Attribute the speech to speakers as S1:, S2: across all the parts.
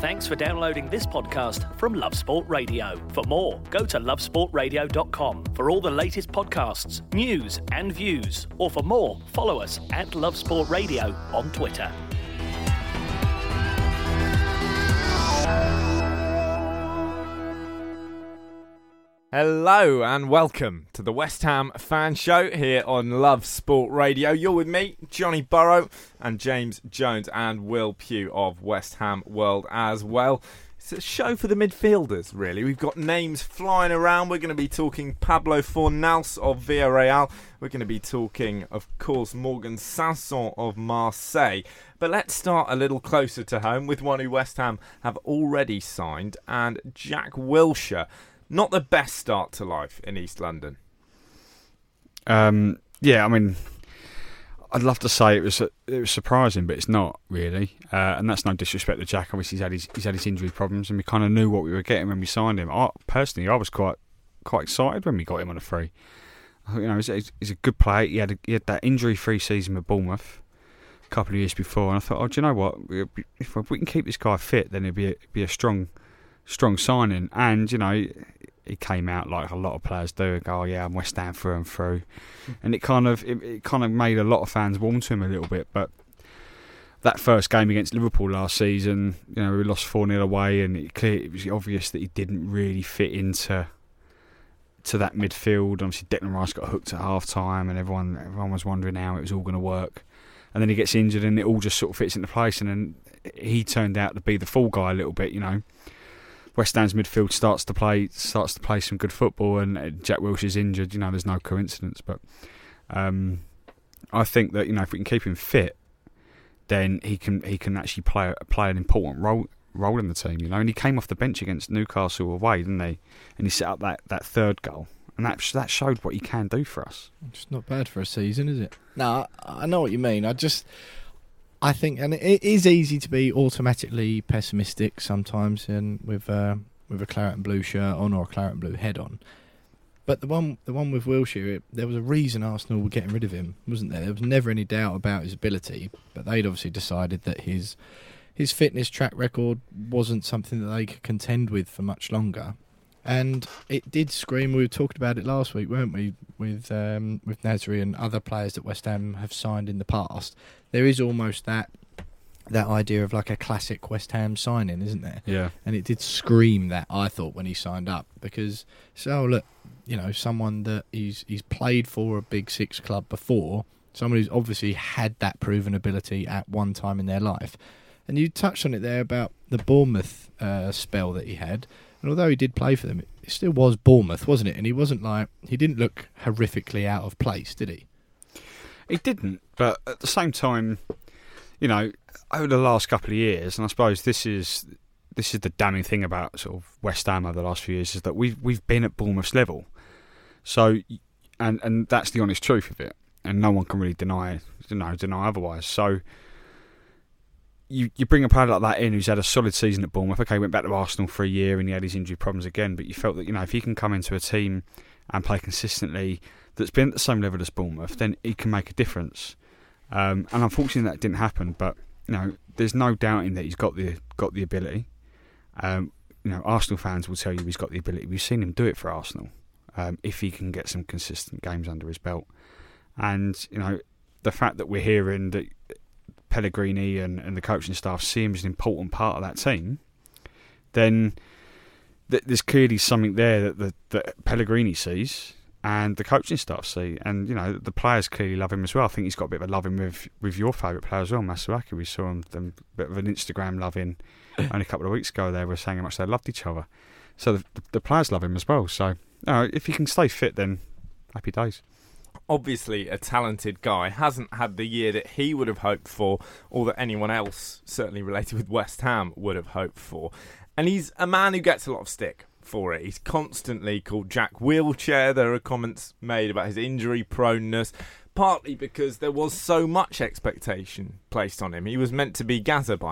S1: Thanks for downloading this podcast from Love Sport Radio. For more, go to lovesportradio.com for all the latest podcasts, news and views. Or for more, follow us at Love Sport Radio on Twitter.
S2: Hello and welcome to the West Ham Fan Show here on Love Sport Radio. You're with me, Johnny Burrow, and James Jones and Will Pugh of West Ham World as well. It's a show for the midfielders, really. We've got names flying around. We're going to be talking Pablo Fornals of Villarreal. We're going to be talking, of course, Morgan Sanson of Marseille. But let's start a little closer to home with one who West Ham have already signed, and Jack Wilshere. Not the best start to life in East London.
S3: Yeah, I mean, I'd love to say it was surprising, but it's not really. And that's no disrespect to Jack. Obviously, he's had his injury problems, and we kind of knew what we were getting when we signed him. Personally, I was quite excited when we got him on a free. He's a good player. He had that injury-free season with Bournemouth a couple of years before, and I thought, do you know what? If we can keep this guy fit, then it'd be a strong signing. And he came out like a lot of players do and go, oh yeah, I'm West Ham through and through, and it kind of made a lot of fans warm to him a little bit. But that first game against Liverpool last season, we lost 4-0 away, and it was obvious that he didn't really fit into that midfield. Obviously Declan Rice got hooked at half time, and everyone was wondering how it was all going to work, and then he gets injured and it all just sort of fits into place, and then he turned out to be the fall guy a little bit. West Ham's midfield starts to play some good football, and Jack Wilshere's injured. There's no coincidence, but I think that if we can keep him fit, then he can actually play an important role in the team. And he came off the bench against Newcastle away, didn't he? And he set up that third goal, and that showed what he can do for us.
S4: It's not bad for a season, is it? No, I know what you mean. I think, and it is easy to be automatically pessimistic sometimes, and with a claret and blue shirt on or a claret and blue head on. But the one with Wilshere, there was a reason Arsenal were getting rid of him, wasn't there? There was never any doubt about his ability, but they'd obviously decided that his fitness track record wasn't something that they could contend with for much longer. And it did scream. We talked about it last week, weren't we, with Nasri and other players that West Ham have signed in the past. There is almost that idea of like a classic West Ham signing, isn't there?
S3: Yeah.
S4: And it did scream that, I thought, when he signed up, because someone that he's played for a Big Six club before, someone who's obviously had that proven ability at one time in their life. And you touched on it there about the Bournemouth spell that he had. And although he did play for them, it still was Bournemouth, wasn't it? And he didn't look horrifically out of place, did he?
S3: He didn't, but at the same time, over the last couple of years, and I suppose this is the damning thing about sort of West Ham over the last few years, is that we've been at Bournemouth's level. So, and that's the honest truth of it, and no one can really deny otherwise. So, You bring a player like that in who's had a solid season at Bournemouth. Okay, went back to Arsenal for a year and he had his injury problems again, but you felt that if he can come into a team and play consistently that's been at the same level as Bournemouth, then he can make a difference. And unfortunately that didn't happen, but there's no doubting that he's got the ability. Arsenal fans will tell you he's got the ability. We've seen him do it for Arsenal. If he can get some consistent games under his belt, and the fact that we're hearing that Pellegrini and the coaching staff see him as an important part of that team, then there's clearly something there that Pellegrini sees and the coaching staff see, and the players clearly love him as well. I think he's got a bit of a love-in with your favourite player as well, Masuaku. We saw him a bit of an Instagram love-in only a couple of weeks ago. They were saying how much they loved each other, so the players love him as well. So if he can stay fit, then happy days.
S2: Obviously a talented guy, hasn't had the year that he would have hoped for, or that anyone else, certainly related with West Ham, would have hoped for. And he's a man who gets a lot of stick for it. He's constantly called Jack Wilshere. There are comments made about his injury proneness, partly because there was so much expectation placed on him. He was meant to be Gaza by now.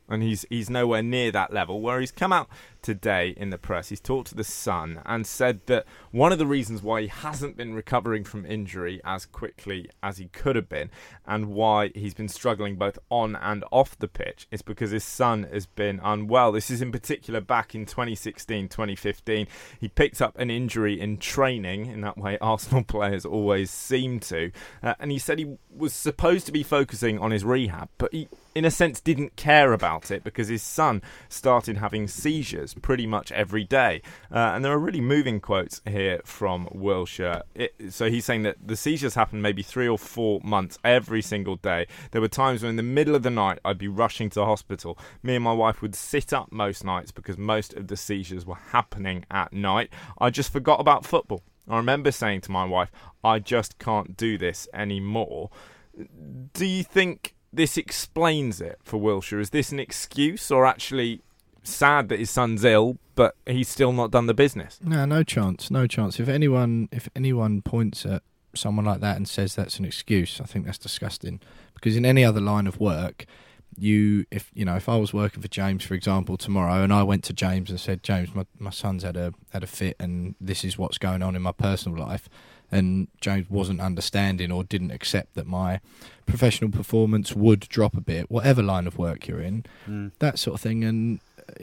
S2: and he's nowhere near that level, where he's come out today in the press. He's talked to The Sun and said that one of the reasons why he hasn't been recovering from injury as quickly as he could have been, and why he's been struggling both on and off the pitch, is because his son has been unwell. This is in particular back in 2016, 2015. He picked up an injury in training, in that way Arsenal players always seem to, and he said he was supposed to be focusing on his rehab, but he, in a sense, didn't care about it because his son started having seizures pretty much every day. And there are really moving quotes here from Wilshere. So he's saying that the seizures happened maybe 3 or 4 months every single day. There were times when in the middle of the night I'd be rushing to hospital. Me and my wife would sit up most nights because most of the seizures were happening at night. I just forgot about football. I remember saying to my wife, I just can't do this anymore. Do you think this explains it for Wilshere? Is this an excuse, or actually sad that his son's ill, but he's still not done the business?
S4: No chance. If anyone points at someone like that and says that's an excuse, I think that's disgusting. Because in any other line of work, if I was working for James, for example, tomorrow, and I went to James and said, James, my son's had a fit, and this is what's going on in my personal life, and James wasn't understanding or didn't accept that my professional performance would drop a bit, whatever line of work you're in, that sort of thing, and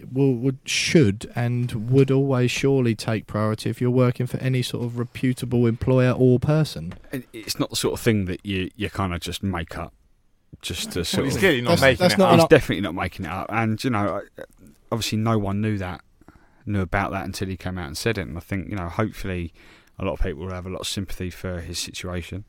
S4: should and would always surely take priority if you're working for any sort of reputable employer or person.
S3: It's not the sort of thing that you kind of just make up. Just to sort
S2: He's
S3: of,
S2: clearly not making it up.
S3: He's definitely not making it up, and obviously no one knew about that until he came out and said it. And I think hopefully a lot of people will have a lot of sympathy for his situation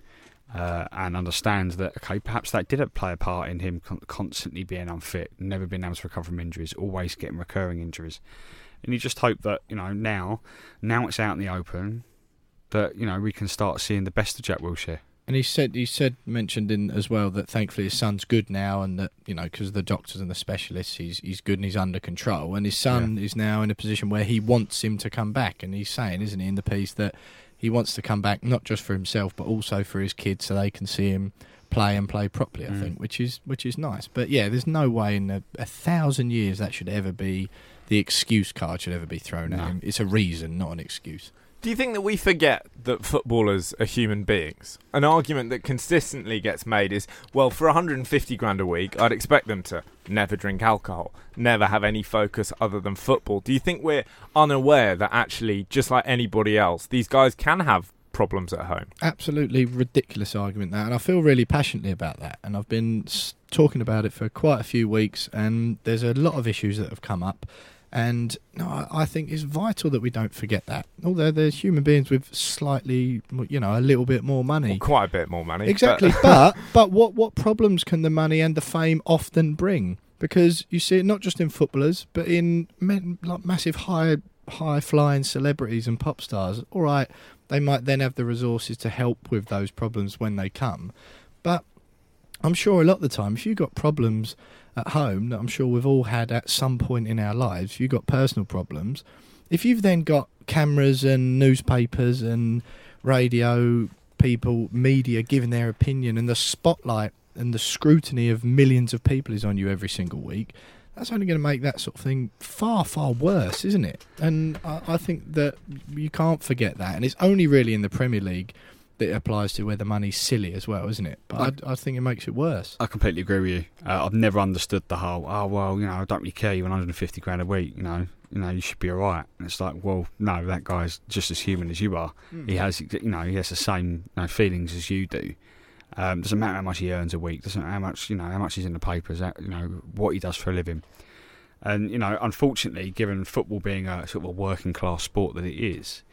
S3: and understand that perhaps that did play a part in him constantly being unfit, never being able to recover from injuries, always getting recurring injuries. And you just hope that now it's out in the open, that we can start seeing the best of Jack Wilshere.
S4: And he mentioned in as well that thankfully his son's good now, and that because of the doctors and the specialists, he's good and he's under control. And his son is now in a position where he wants him to come back, and he's saying, isn't he, in the piece, that he wants to come back not just for himself but also for his kids, so they can see him play properly. I think, which is nice. But yeah, there's no way in 1,000 years that should ever be the excuse card should ever be thrown at him. It's a reason, not an excuse.
S2: Do you think that we forget that footballers are human beings? An argument that consistently gets made is, well, for 150 grand a week, I'd expect them to never drink alcohol, never have any focus other than football. Do you think we're unaware that actually, just like anybody else, these guys can have problems at home?
S4: Absolutely ridiculous argument, that, and I feel really passionately about that. And I've been talking about it for quite a few weeks, and there's a lot of issues that have come up. And no, I think it's vital that we don't forget that. Although there's human beings with slightly, a little bit more money.
S2: Well, quite a bit more money.
S4: Exactly. But what problems can the money and the fame often bring? Because you see it not just in footballers, but in massive high-flying celebrities and pop stars. All right, they might then have the resources to help with those problems when they come. But I'm sure a lot of the time, if you've got problems at home that I'm sure we've all had at some point in our lives, if you've got personal problems, if you've then got cameras and newspapers and radio people, media giving their opinion, and the spotlight and the scrutiny of millions of people is on you every single week, that's only going to make that sort of thing far, far worse, isn't it? And I think that you can't forget that. And it's only really in the Premier League that it applies to, where the money's silly as well, isn't it? But I think it makes it worse.
S3: I completely agree with you. I've never understood the whole, I don't really care, you're 150 grand a week, you should be all right. And it's like, well, no, that guy's just as human as you are. He has the same feelings as you do. Doesn't matter how much he earns a week, doesn't matter how much he's in the papers, what he does for a living. And unfortunately, given football being a sort of a working class sport that it is,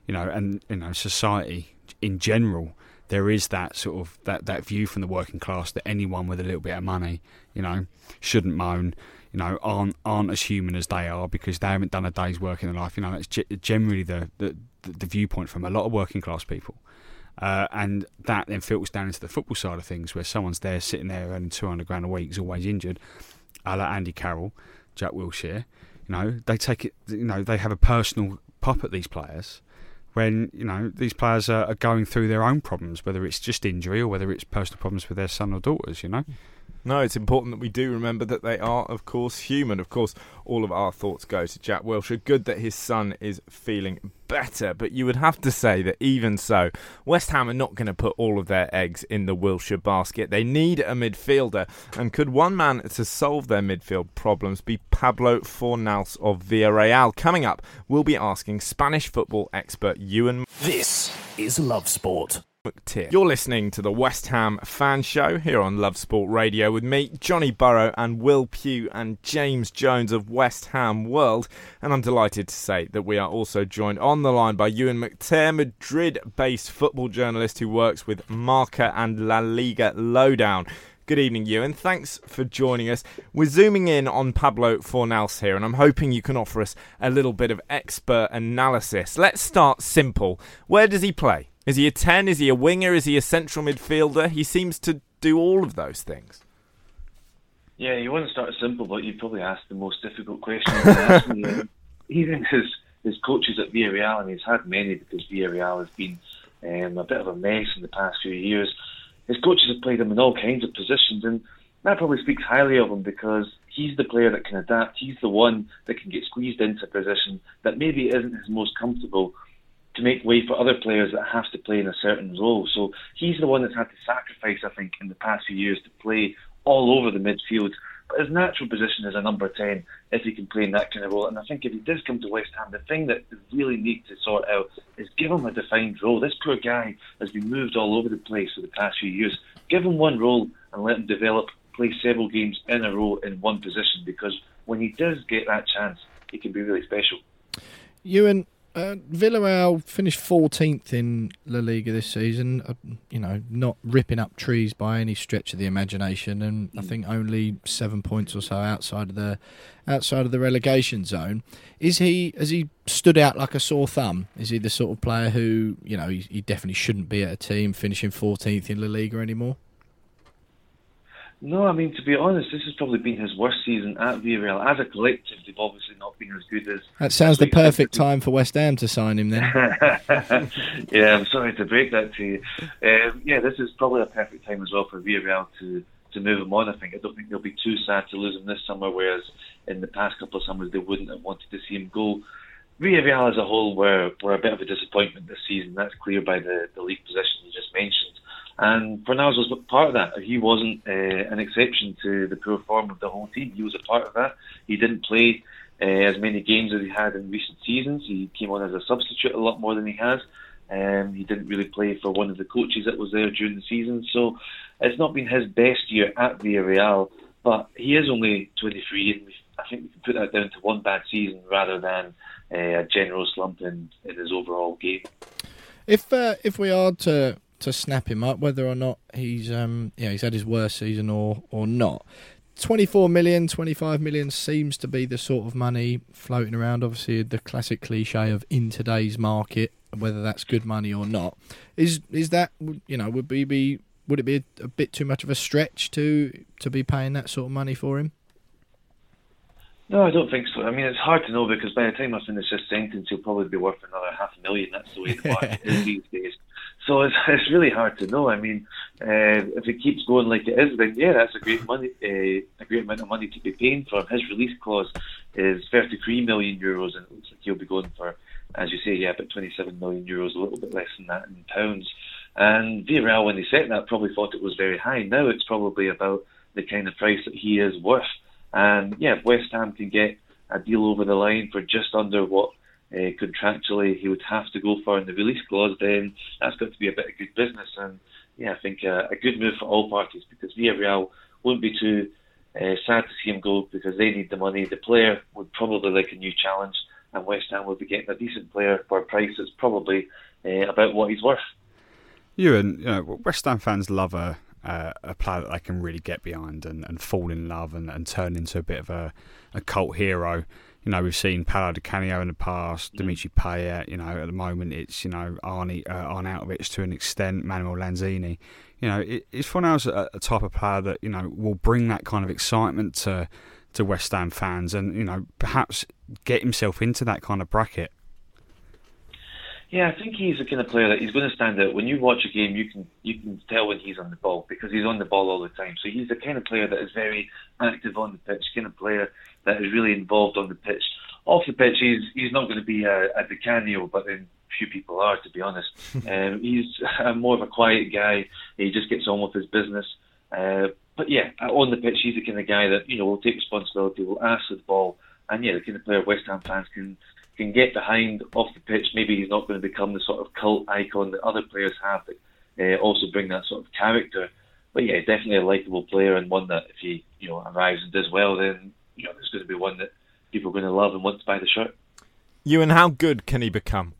S3: and society in general, there is that sort of that view from the working class that anyone with a little bit of money, shouldn't moan, aren't as human as they are because they haven't done a day's work in their life. That's generally the viewpoint from a lot of working class people. And that then filters down into the football side of things, where someone's there sitting there earning 200 grand a week, is always injured, a la Andy Carroll, Jack Wilshere. They take it, they have a personal pop at these players when these players are going through their own problems, whether it's just injury or whether it's personal problems with their son or daughters.
S2: No, it's important that we do remember that they are, of course, human. Of course, all of our thoughts go to Jack Wilshere. Good that his son is feeling better, but you would have to say that even so, West Ham are not going to put all of their eggs in the Wilshere basket. They need a midfielder, and could one man to solve their midfield problems be Pablo Fornals of Villarreal? Coming up, we'll be asking Spanish football expert Ewan.
S1: This is Love Sport.
S2: You're listening to the West Ham Fan Show here on Love Sport Radio with me, Johnny Burrow, and Will Pugh and James Jones of West Ham World. And I'm delighted to say that we are also joined on the line by Ewan McTear, Madrid-based football journalist who works with Marca and La Liga Lowdown. Good evening, Ewan. Thanks for joining us. We're zooming in on Pablo Fornals here, and I'm hoping you can offer us a little bit of expert analysis. Let's start simple. Where does he play? Is he a 10? Is he a winger? Is he a central midfielder? He seems to do all of those things.
S5: Yeah, you want to start simple, but you probably asked the most difficult question to ask me. Even his coaches at Villarreal, and he's had many because Villarreal has been a bit of a mess in the past few years. His coaches have played him in all kinds of positions, and that probably speaks highly of him because he's the player that can adapt. He's the one that can get squeezed into a position that maybe isn't his most comfortable, to make way for other players that have to play in a certain role. So he's the one that's had to sacrifice, I think, in the past few years to play all over the midfield. But his natural position is a number 10 if he can play in that kind of role. And I think if he does come to West Ham, the thing that they really need to sort out is give him a defined role. This poor guy has been moved all over the place for the past few years. Give him one role and let him develop, play several games in a row in one position, because when he does get that chance, he can be really special.
S4: Ewan, Villarreal finished 14th in La Liga this season, not ripping up trees by any stretch of the imagination, and I think only 7 points or so outside of the relegation zone. Has he stood out like a sore thumb? Is he the sort of player who, he definitely shouldn't be at a team finishing 14th in La Liga anymore?
S5: No, I mean, to be honest, this has probably been his worst season at Villarreal. As a collective, they've obviously not been as good as...
S4: That sounds the perfect time for West Ham to sign him then.
S5: Yeah, I'm sorry to break that to you. This is probably a perfect time as well for Villarreal to move him on, I think. I don't think they'll be too sad to lose him this summer, whereas in the past couple of summers they wouldn't have wanted to see him go. Villarreal as a whole were a bit of a disappointment this season. That's clear by the league position you just mentioned. And Fornals was part of that. He wasn't an exception to the poor form of the whole team. He was a part of that. He didn't play as many games as he had in recent seasons. He came on as a substitute a lot more than he has. He didn't really play for one of the coaches that was there during the season. So it's not been his best year at Villarreal, but he is only 23, and I think we can put that down to one bad season rather than a general slump in his overall game.
S4: If we are to snap him up, whether or not he's had his worst season or not, 24 million, 25 million seems to be the sort of money floating around. Obviously, the classic cliche of in today's market, whether that's good money or not. Is that, would it be a bit too much of a stretch to be paying that sort of money for him?
S5: No, I don't think so. I mean, it's hard to know because by the time I finish this sentence, he'll probably be worth another $500,000. That's the way the market is these days. So it's really hard to know. I mean, if it keeps going like it is, then yeah, that's a great amount of money to be paying for him. His release clause is 33 million euros, and it looks like he'll be going for, as you say, about 27 million euros, a little bit less than that in pounds. And Villarreal, when they set that, probably thought it was very high. Now it's probably about the kind of price that he is worth. And yeah, if West Ham can get a deal over the line for just under what contractually he would have to go for in the release clause, then that's got to be a bit of good business. And yeah, I think a good move for all parties, because Villarreal wouldn't be too sad to see him go because they need the money. The player would probably like a new challenge, and West Ham would be getting a decent player for a price that's probably about what he's worth.
S3: West Ham fans love a player that they can really get behind and fall in love and turn into a bit of a cult hero. We've seen Paolo Di Canio in the past, Dimitri Payet. At the moment it's Arnautovic to an extent, Manuel Lanzini. Is Fornals a type of player that will bring that kind of excitement to West Ham fans and perhaps get himself into that kind of bracket?
S5: Yeah, I think he's the kind of player that he's going to stand out. When you watch a game, you can tell when he's on the ball because he's on the ball all the time. So he's the kind of player that is very active on the pitch, kind of player that is really involved on the pitch. Off the pitch, he's not going to be a Di Canio, but then few people are, to be honest. He's more of a quiet guy. He just gets on with his business. But yeah, on the pitch, he's the kind of guy that will take responsibility, will ask for the ball, and the kind of player West Ham fans can get behind off the pitch. Maybe he's not going to become the sort of cult icon that other players have that also bring that sort of character. But yeah, definitely a likeable player, and one that if he arrives and does well, then there's going to be one that people are going to love and want to buy the shirt.
S2: Ewan, how good can he become?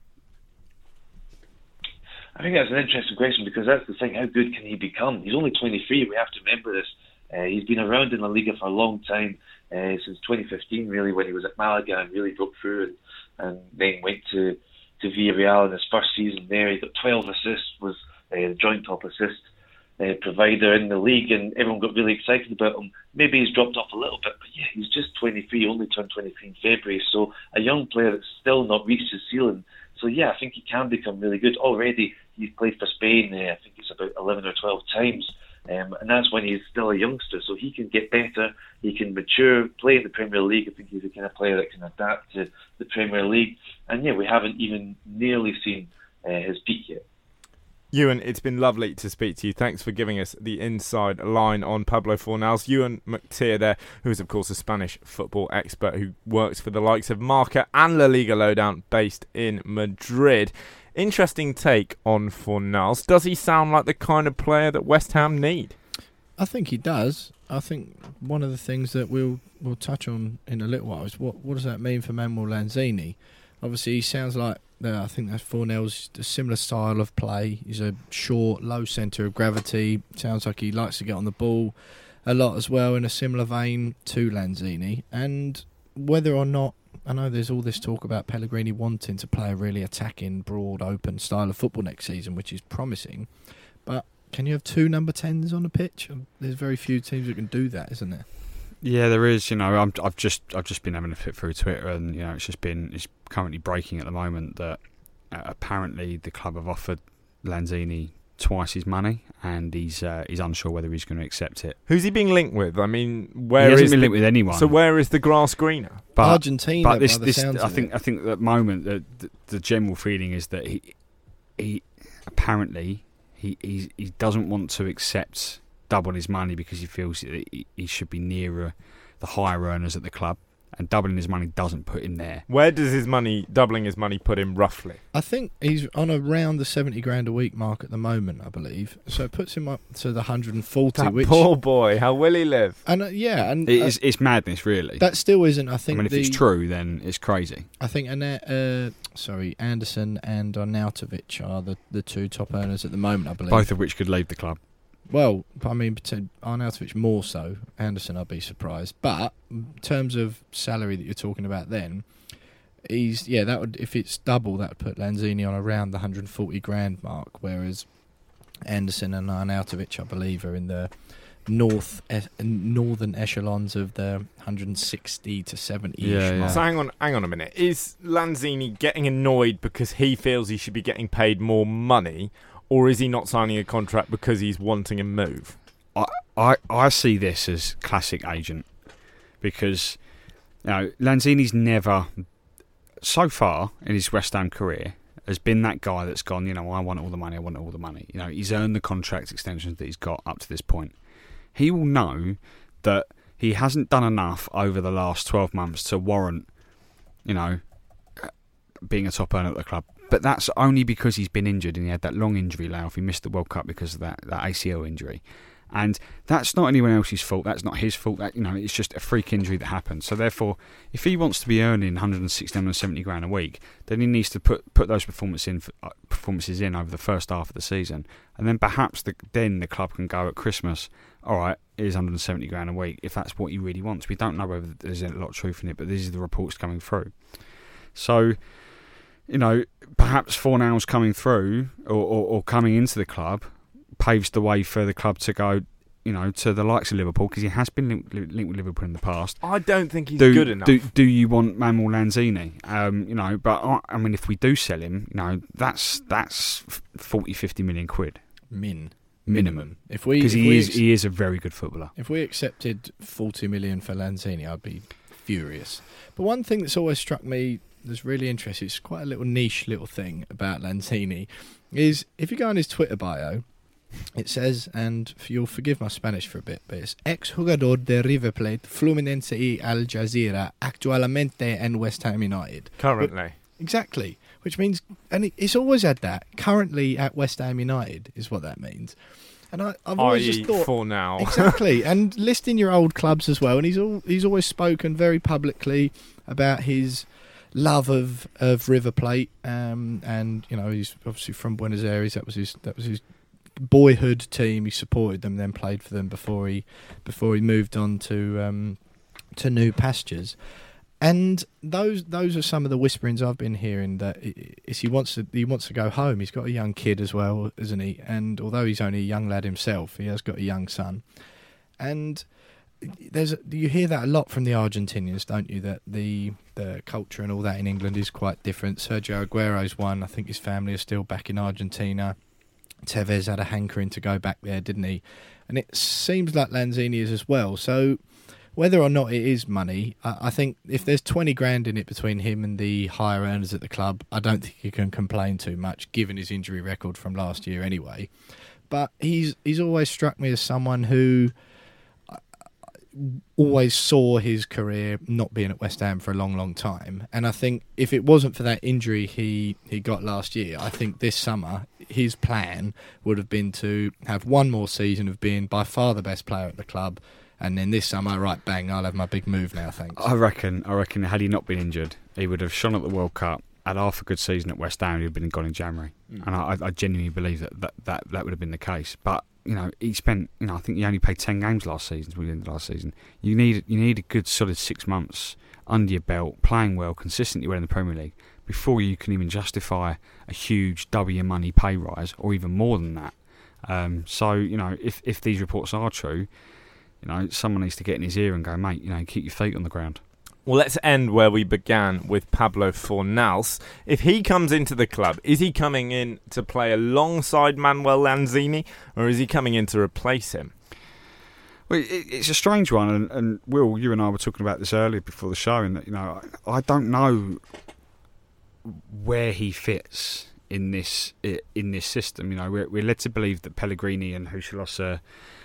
S5: I think that's an interesting question because that's the thing. How good can he become? He's only 23. We have to remember this. He's been around in La Liga for a long time, since 2015, really, when he was at Malaga and really broke through and then went to Villarreal in his first season there. He got 12 assists, was the joint top assist provider in the league, and everyone got really excited about him. Maybe he's dropped off a little bit, but yeah, he's just 23, only turned 23 in February, so a young player that's still not reached his ceiling. So yeah, I think he can become really good. Already, he's played for Spain, I think it's about 11 or 12 times, and that's when he's still a youngster, so he can get better, he can mature, play in the Premier League. I think he's the kind of player that can adapt to the Premier League, and yeah, we haven't even nearly seen his peak yet.
S2: Ewan, it's been lovely to speak to you. Thanks for giving us the inside line on Pablo Fornals. Ewan McTeer there, who is of course a Spanish football expert who works for the likes of Marca and La Liga Lowdown based in Madrid. Interesting take on Fornals. Does he sound like the kind of player that West Ham need?
S4: I think he does. I think one of the things that we'll touch on in a little while is what does that mean for Manuel Lanzini? Obviously, he sounds like, I think that's Fornals, a similar style of play. He's a short, low centre of gravity. Sounds like he likes to get on the ball a lot as well, in a similar vein to Lanzini. And whether or not, I know there's all this talk about Pellegrini wanting to play a really attacking, broad, open style of football next season, which is promising. But can you have two number 10s on the pitch? There's very few teams that can do that, isn't there?
S3: Yeah, there is. I've just been having a fit through Twitter, and it's currently breaking at the moment that apparently the club have offered Lanzini twice his money, and he's unsure whether he's going to accept it.
S2: Who's he being linked with? I mean,
S3: he hasn't been linked with anyone.
S2: So where is the grass greener?
S4: Argentina.
S3: But I think at the moment the general feeling is that he apparently he doesn't want to accept double his money because he feels that he should be nearer the higher earners at the club, and doubling his money doesn't put him there.
S2: Where does doubling his money put him roughly? I
S4: think he's on around the 70 grand a week mark at the moment, I believe. So it puts him up to the 140.
S2: That poor boy, how will he live?
S4: And
S3: it's madness, really.
S4: That still isn't. I think.
S3: If it's true, then it's crazy.
S4: I think Anderson and Arnautovic are the two top earners at the moment, I believe.
S3: Both of which could leave the club.
S4: Well, I mean, Arnautovic more so. Anderson, I'd be surprised. But in terms of salary that you're talking about, then that would, if it's double, that would put Lanzini on around the 140 grand mark. Whereas Anderson and Arnautovic, I believe, are in the northern echelons of the 160 to 70-ish mark.
S2: So hang on a minute. Is Lanzini getting annoyed because he feels he should be getting paid more money? Or is he not signing a contract because he's wanting a move?
S3: I see this as classic agent, because Lanzini's never, so far in his West Ham career, has been that guy that's gone, I want all the money. He's earned the contract extensions that he's got up to this point. He will know that he hasn't done enough over the last 12 months to warrant, being a top earner at the club. But that's only because he's been injured, and he had that long injury layoff. He missed the World Cup because of that ACL injury. And that's not anyone else's fault. That's not his fault. It's just a freak injury that happened. So therefore, if he wants to be earning 160, 170 grand a week, then he needs to put those performances in over the first half of the season. And then perhaps the club can go at Christmas, all right, here's 170 grand a week, if that's what he really wants. We don't know whether there's a lot of truth in it, but these are the reports coming through. So, perhaps Fornals coming through or coming into the club paves the way for the club to go, to the likes of Liverpool, because he has been linked with Liverpool in the past.
S2: I don't think he's good enough.
S3: Do you want Manuel Lanzini? But I mean, if we do sell him, that's 40-50 million quid
S4: minimum.
S3: Because he is a very good footballer.
S4: If we accepted 40 million for Lanzini, I'd be furious. But one thing that's always struck me that's really interesting, it's quite a little niche little thing about Lanzini, is if you go on his Twitter bio, it says, and you'll forgive my Spanish for a bit, but it's ex-jugador de River Plate, Fluminense y Al Jazeera, actualmente en West Ham United.
S2: Currently.
S4: Exactly. Which means, and it's always had that, currently at West Ham United is what that means. And I've always just thought...
S2: for now.
S4: Exactly. And listing your old clubs as well. And he's always spoken very publicly about his love of River Plate. And, he's obviously from Buenos Aires. That was his boyhood team. He supported them, then played for them before he moved on to new pastures. And those are some of the whisperings I've been hearing, that he wants to go home. He's got a young kid as well, isn't he? And although he's only a young lad himself, he has got a young son. And you hear that a lot from the Argentinians, don't you? That the culture and all that in England is quite different. Sergio Aguero's one. I think his family are still back in Argentina. Tevez had a hankering to go back there, didn't he? And it seems like Lanzini is as well. So whether or not it is money, I think if there's 20 grand in it between him and the higher earners at the club, I don't think he can complain too much, given his injury record from last year anyway. But he's always struck me as someone who always saw his career not being at West Ham for a long, long time. And I think if it wasn't for that injury he got last year, I think this summer his plan would have been to have one more season of being by far the best player at the club. And then this summer, right, bang, I'll have my big move now, thanks.
S3: I reckon had he not been injured, he would have shone at the World Cup, had half a good season at West Ham, he'd have been gone in January. And I genuinely believe that would have been the case. But, he spent, I think he only played 10 games last season. You need a good solid 6 months under your belt, playing well, consistently well in the Premier League, before you can even justify a huge W money pay rise, or even more than that. If these reports are true, someone needs to get in his ear and go, mate, keep your feet on the ground.
S2: Well, let's end where we began with Pablo Fornals. If he comes into the club, is he coming in to play alongside Manuel Lanzini, or is he coming in to replace him?
S3: Well, it's a strange one, and Will, you and I were talking about this earlier before the show, and that I don't know where he fits in this system. We're led to believe that Pellegrini and Huchelos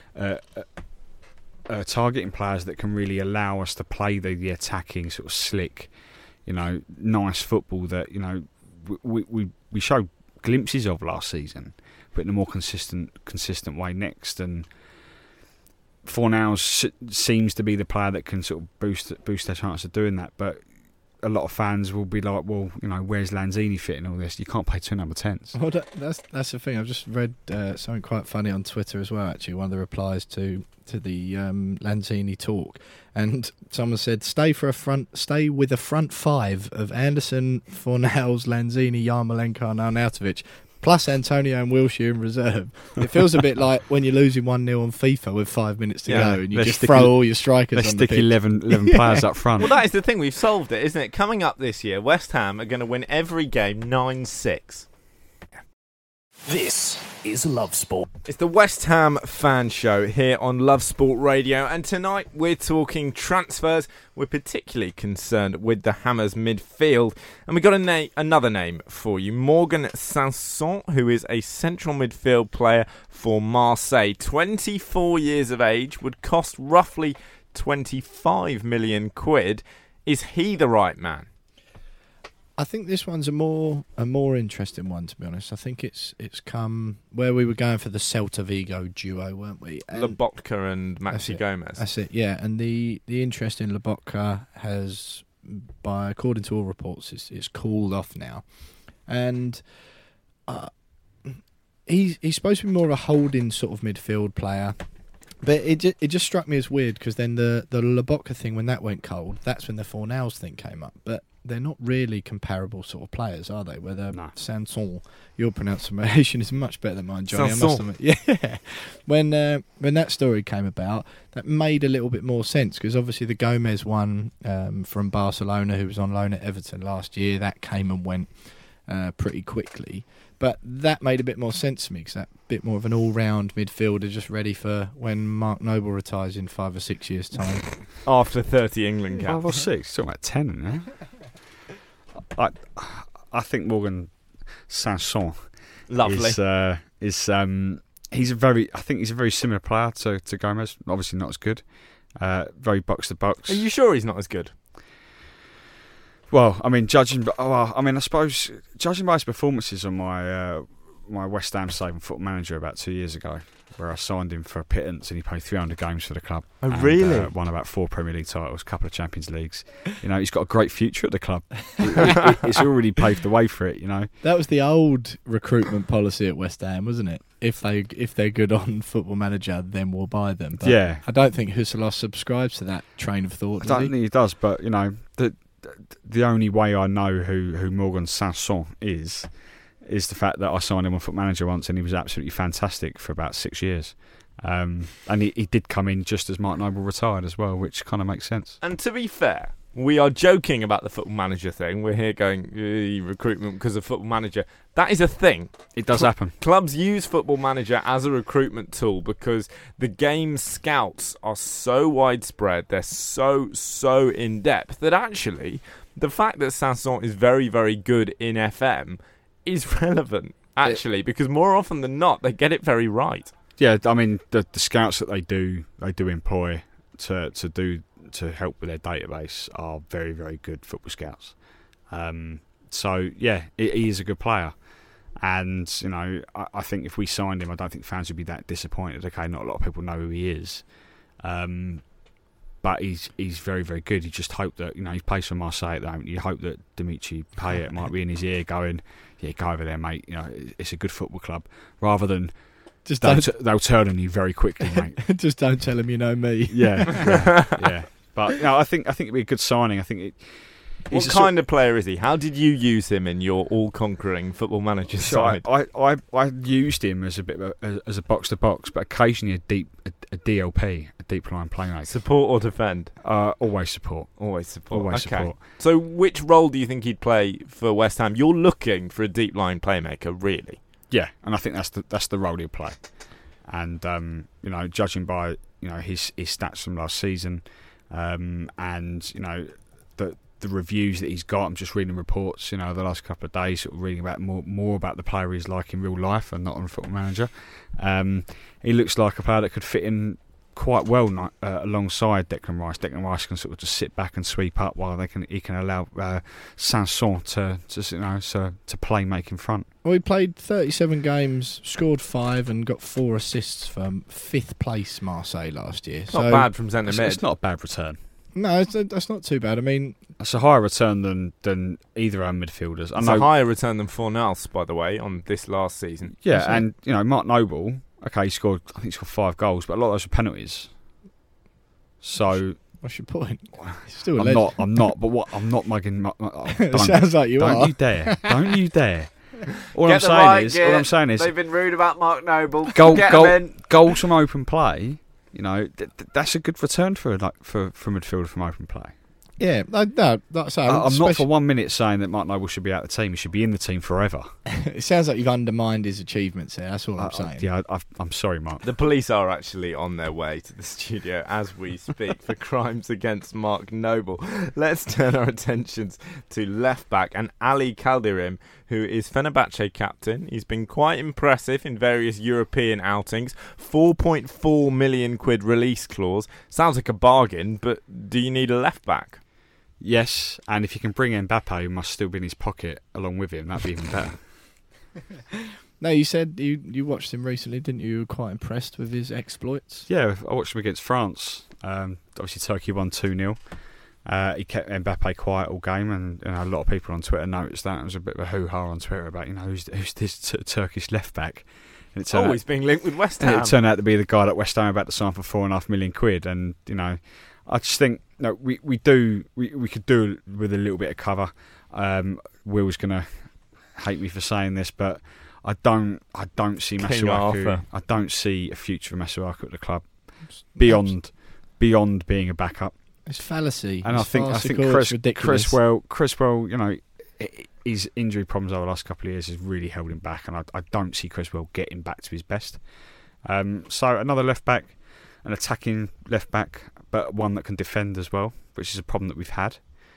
S3: are targeting players that can really allow us to play the attacking sort of slick, nice football that we showed glimpses of last season, but in a more consistent way next. And Fornals seems to be the player that can sort of boost their chance of doing that. But a lot of fans will be like, well, where's Lanzini fit in all this? You can't play two number 10s.
S4: Well, that's the thing. I've just read something quite funny on Twitter as well, actually, one of the replies to the Lanzini talk, and someone said, stay with a front five of Anderson, Fornals, Lanzini, Yarmolenko and Arnautovic, plus Antonio and Wilshere in reserve. It feels a bit like when you're losing 1-0 on FIFA with 5 minutes to go, and you just throw all your strikers on the pitch.
S3: Let's stick 11 players up front.
S2: Well, that is the thing. We've solved it, isn't it? Coming up this year, West Ham are going to win every game 9-6.
S1: This is Love Sport.
S2: It's the West Ham fan show here on Love Sport Radio, and tonight we're talking transfers. We're particularly concerned with the Hammers midfield, and we've got another name for you, Morgan Sanson, who is a central midfield player for Marseille. 24 years of age, would cost roughly 25 million quid. Is he the right man?
S4: I think this one's a more interesting one, to be honest. I think it's come where we were going for the Celta Vigo duo, weren't we?
S2: Lobotka and Maxi Gomez.
S4: That's it, yeah. And the interest in Lobotka has, according to all reports, it's cooled off now. And he's supposed to be more of a holding sort of midfield player. But it just struck me as weird because then the Lobotka thing, when that went cold, that's when the Fornals thing came up. But they're not really comparable sort of players, are they? Whether Sanson, your pronunciation is much better than mine, Johnny.
S2: Sanson.
S4: I must admit. Yeah. When that story came about, that made a little bit more sense because obviously the Gomez one from Barcelona, who was on loan at Everton last year, that came and went pretty quickly. But that made a bit more sense to me because that bit more of an all-round midfielder just ready for when Mark Noble retires in 5 or 6 years' time.
S2: After 30 England caps.
S3: 5 or 6, talking about 10 now. I think Morgan Sanson
S2: Lovely.
S3: he's a very similar player to Gomez. Obviously not as good. Very box to box.
S2: Are you sure he's not as good?
S3: Well, I mean, I suppose judging by his performances on my West Ham saving Football Manager about 2 years ago, where I signed him for a pittance and he played 300 games for the club.
S2: Oh,
S3: and,
S2: really?
S3: Won about 4 Premier League titles, a couple of Champions Leagues. You know, he's got a great future at the club. It's already paved the way for it. You know,
S4: that was the old recruitment policy at West Ham, wasn't it? If they're good on Football Manager, then we'll buy them. But
S3: yeah,
S4: I don't think Hussler subscribes to that train of thought.
S3: I don't think he does, but you know, the only way I know who Morgan Sanson is the fact that I signed him on Football Manager once and he was absolutely fantastic for about 6 years. And he did come in just as Mark Noble retired as well, which kind of makes sense.
S2: And to be fair, we are joking about the Football Manager thing. We're here going, recruitment because of Football Manager. That is a thing.
S3: It does happen.
S2: Clubs use Football Manager as a recruitment tool because the game scouts are so widespread, they're so in-depth, that actually the fact that Sanson is very, very good in FM is relevant, actually, because more often than not, they get it very right.
S3: Yeah, I mean, the scouts that they do employ to help with their database are very, very good football scouts. So, yeah, he is a good player. And, you know, I think if we signed him, I don't think fans would be that disappointed. Okay, not a lot of people know who he is. But he's very, very good. You just hope that, you know, he plays for Marseille at the moment. You hope that Dimitri Payet might be in his ear going, yeah, go over there, mate. You know, it's a good football club. Rather than they'll turn on you very quickly, mate.
S4: Just don't tell him you know me.
S3: Yeah. But you know, I think it'd be a good signing. I think
S2: what kind of player is he? How did you use him in your all-conquering Football Manager side?
S3: I used him as a bit of as a box to box, but occasionally a DLP, a deep line playmaker.
S2: Support or defend?
S3: Always support.
S2: Always support.
S3: Always
S2: okay.
S3: support.
S2: So, which role do you think he'd play for West Ham? You're looking for a deep line playmaker, really?
S3: Yeah, and I think that's the role he'll play. And you know, judging by, you know, his stats from last season, and you know the reviews that he's got. I'm just reading reports, you know, the last couple of days, sort of reading about more about the player he's like in real life and not on Football Manager. He looks like a player that could fit in quite well alongside Declan Rice. Declan Rice can sort of just sit back and sweep up while he can allow Sanson to play make in front.
S4: Well, he played 37 games, scored 5 and got 4 assists for 5th place Marseille last year.
S2: Not bad from centre mid.
S3: It's not a bad return.
S4: No, that's not too bad. I mean,
S3: it's a higher return than either our midfielders.
S2: It's a higher return than Fornals, by the way, on this last season.
S3: Yeah, and you know, Mark Noble, okay, he scored 5 goals, but a lot of those were penalties. So
S4: what's your point? Still
S3: I'm not. But what? I'm not mugging.
S4: It sounds like you are.
S3: Don't you dare! Don't you dare! All I'm saying is,
S2: they've been rude about Mark Noble.
S3: Goals from open play. You know, that's a good return for midfielder from open play.
S4: Yeah, no, that's
S3: I'm not for 1 minute saying that Mark Noble should be out of the team. He should be in the team forever.
S4: It sounds like you've undermined his achievements there. That's all I'm saying.
S3: Yeah, I'm sorry, Mark.
S2: The police are actually on their way to the studio as we speak for crimes against Mark Noble. Let's turn our attentions to left back and Ali Kaldirim, who is Fenerbahce captain. He's been quite impressive in various European outings. 4.4 million quid release clause. Sounds like a bargain, but do you need a left back?
S3: Yes, and if you can bring Mbappe, who must still be in his pocket, along with him, that'd be even better.
S4: No, you said you watched him recently, didn't you? You were quite impressed with his exploits.
S3: Yeah, I watched him against France. Obviously, Turkey won 2-0. He kept Mbappe quiet all game, and you know, a lot of people on Twitter noticed that. There was a bit of a hoo-ha on Twitter about, you know, who's this Turkish left back.
S2: Always being linked with West Ham.
S3: It turned out to be the guy that West Ham about to sign for £4.5 million. And I just think we could do with a little bit of cover. Will's going to hate me for saying this, but I don't see Masuaku. I don't see a future for Masuaku at the club beyond being a backup.
S4: It's fallacy.
S3: And I think Criswell, his injury problems over the last couple of years has really held him back, and I don't see Criswell getting back to his best. So another left back, an attacking left back, but one that can defend as well, which is a problem that we've had.